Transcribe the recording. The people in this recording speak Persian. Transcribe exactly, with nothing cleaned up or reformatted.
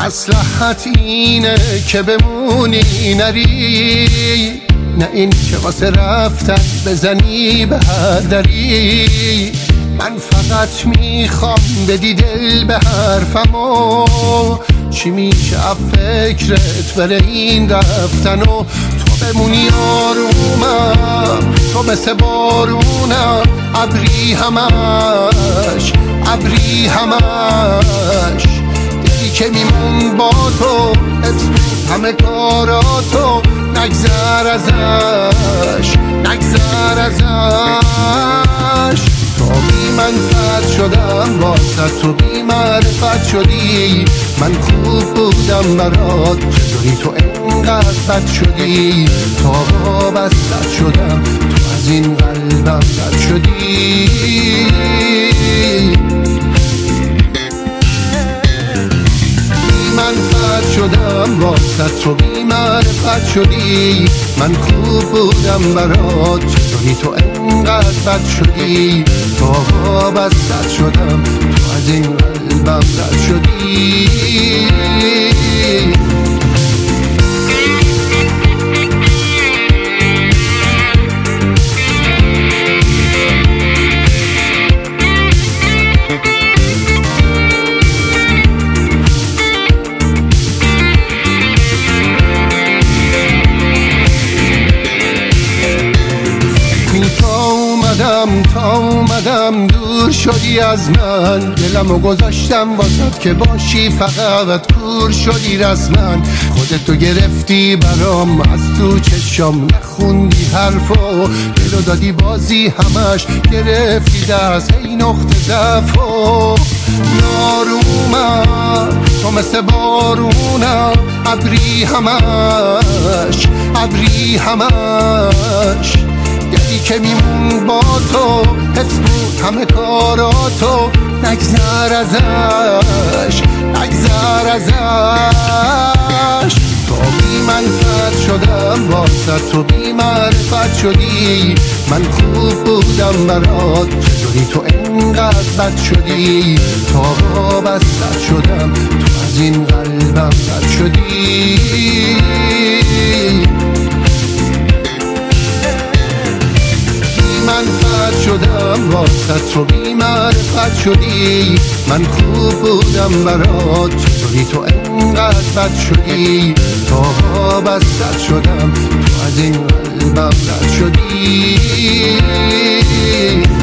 مصلحت اینه که بمونی نری، نه این که واسه رفتن بزنی به هر دری. من فقط میخوام بدی دل به حرفمو، چی میشه از فکرت بره این رفتن و تو بمونی آرومم. تو مثل بارونم، ابری همش ابری همش، دلی که میمون با تو اسم همه کاراتو، نگذر ازش نگذر ازش. تو بی منفعت شدم واسه تو بی معرفت شدی، من خوب بودم برات چطوری تو انقدر بد شدی. تا وابستت شدم تو از این قلبم رد شدی. منفعت شدم واسه تو بی معرفت شدی، من خوب بودم برات چطوری تو انقدر بد شدی. تا وابستت شدم تو از این قلبم رد شدی. تا اومدم دور شدی از من، دلمو گذاشتم واسد که باشی فقط کور شدی رسما. خودتو گرفتی برام از تو چشام، نخوندی حرفو دلو دادی بازی همش گرفتی دست ای نقطه ضعفو. نارومم تو مثل بارونم، ابری همش ابری همش، دلی که میمون با تو حفظ بود همه کاراتو، نگذر ازش نگذر ازش. تو بی منفعت شدم واسه تو بی معرفت شدی، من خوب بودم برات چطوری تو انقدر بد شدی. تا وابستت شدم تو از این قلبم رد شدی. منفعت شدم واسه تو بی معرفت شدی، من خوب بودم برات چطوری تو انقدر بد شدی. تا وابستت شدم تو از این قلبم رد شدی.